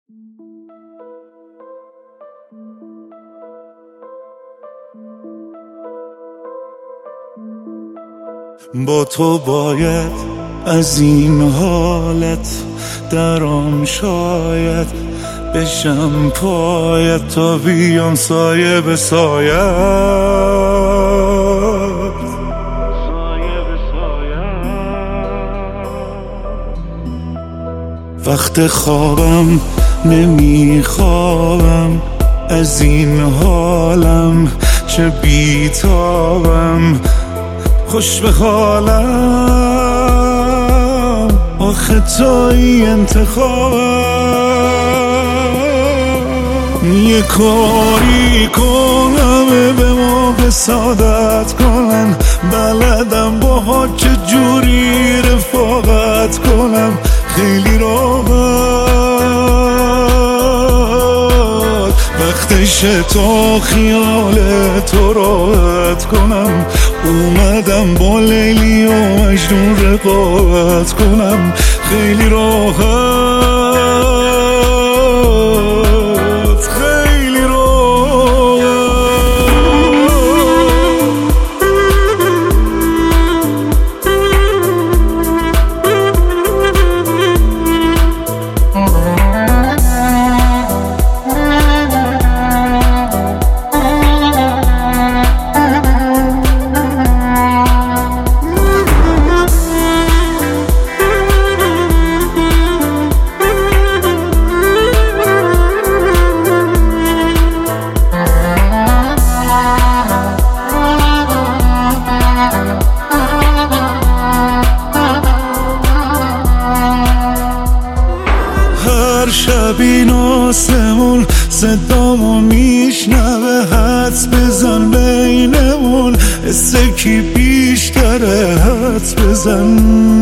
با تو باید از این حالت درام، شاید بشم پایت تا بیام سایه به سایت. وقت خوابم نمیخوابم از این حالم، چه بیتابم خوش به حالم، آخه توی انتخابم. یه کاری کنم به ما بسادت کنن، بلدم با چه جوری رفاقت کنم، خیلی راحت وقتشه تا خیال تو راحت کنم. اومدم با لیلی و مجنون رقابت کنم، خیلی راحت، خیلی راحت. شب این آسمون صدامو میشنوه، حدس بزن بینمون کی بیشتره، حدس بزن.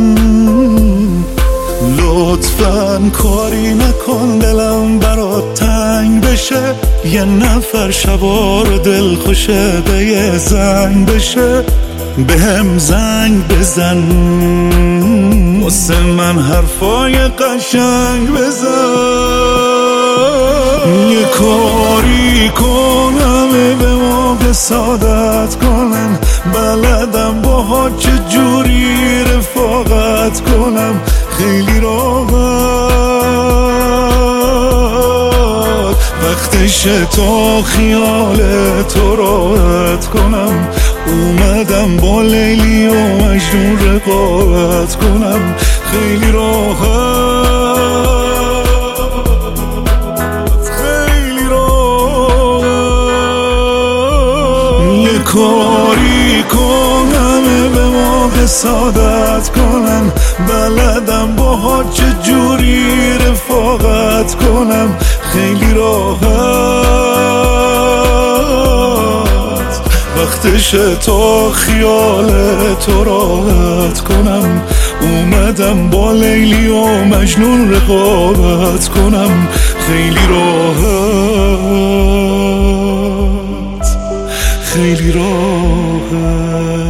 لطفاً کاری نکن دلم برات تنگ بشه، یه نفر شبار دل خوشه به یه زنگ بشه، به هم زنگ بزن واسه من حرفای قشنگ بزن. یه کاری کنم به ما بسادت کنن، بلدم با چه جوری رفاقت کنم، خیلی راحت وقتشه تا خیال تو راحت کنم. اومدم با لیلی و مجنون رقابت کنم، خیلی راحت، خیلی راحت. یه کاری کنم به ما حسادت کنن، بلدم با چه جوری رفاقت کنم، خیلی راحت وقتشه تا خیال تو راحت کنم. اومدم با لیلی و مجنون رقابت کنم، خیلی راحت، خیلی راحت.